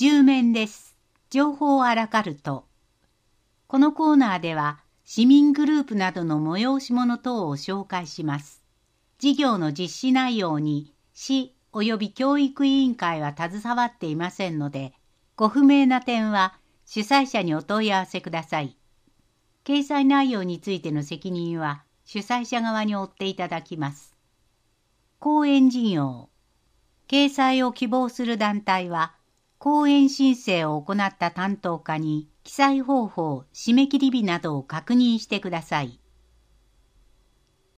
10面です。情報アラカルト。このコーナーでは市民グループなどの催し物等を紹介します。事業の実施内容に市及び教育委員会は携わっていませんので、ご不明な点は主催者にお問い合わせください。掲載内容についての責任は主催者側に負っていただきます。講演事業。掲載を希望する団体は、講演申請を行った担当課に記載方法、締め切り日などを確認してください。